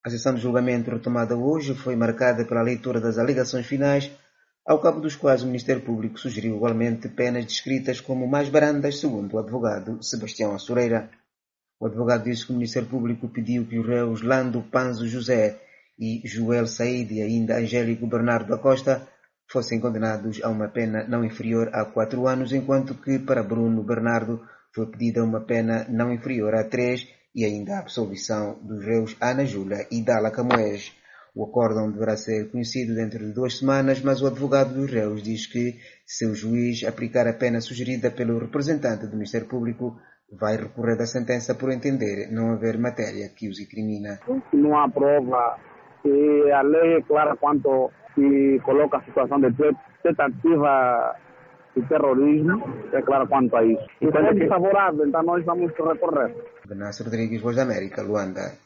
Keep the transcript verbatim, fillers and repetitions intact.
A sessão de julgamento retomada hoje foi marcada pela leitura das alegações finais, ao cabo dos quais o Ministério Público sugeriu igualmente penas descritas como mais brandas, segundo o advogado Sebastião Assureira. O advogado disse que o Ministério Público pediu que os réus Lando Panzo José e Joel Said e ainda Angélico Bernardo da Costa fossem condenados a uma pena não inferior a quatro anos, enquanto que para Bruno Bernardo foi pedida uma pena não inferior a três e ainda a absolvição dos réus Ana Júlia e Dala Camoes. O acórdão deverá ser conhecido dentro de duas semanas, mas o advogado dos réus diz que, se o juiz aplicar a pena sugerida pelo representante do Ministério Público, vai recorrer da sentença por entender não haver matéria que os incrimina. Não há prova e a lei é clara quanto se coloca a situação de tentativa de terrorismo, é clara quanto a isso. E quando é favorável, então nós vamos recorrer. Benasso Rodrigues, Voz da América, Luanda.